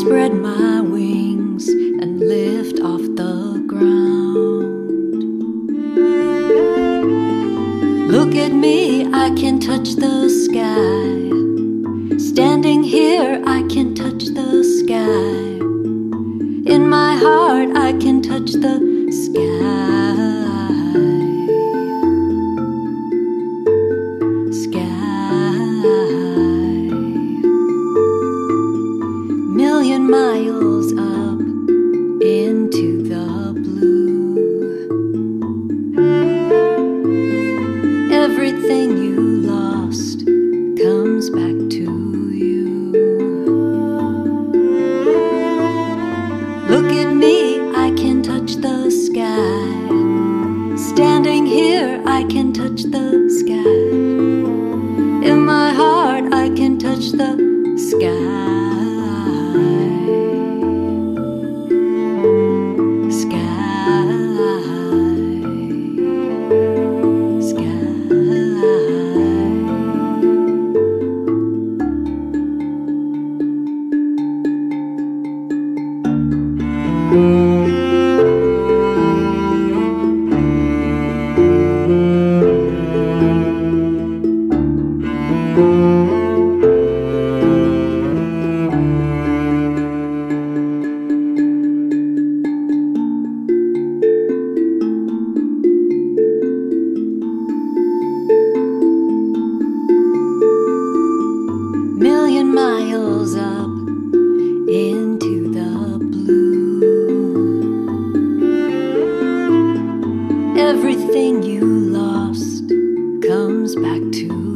spread my wings and lift off the ground. Look at me, I can touch the sky. Standing here, I can touch the sky. In my heart, I can touch the sky. Million miles up into the blue. Everything you lost comes back to you. Look at me, I can touch the sky. Standing here, I can touch the sky. In my heart, I can touch the sky. Million miles up into the blue. Everything you lost comes back to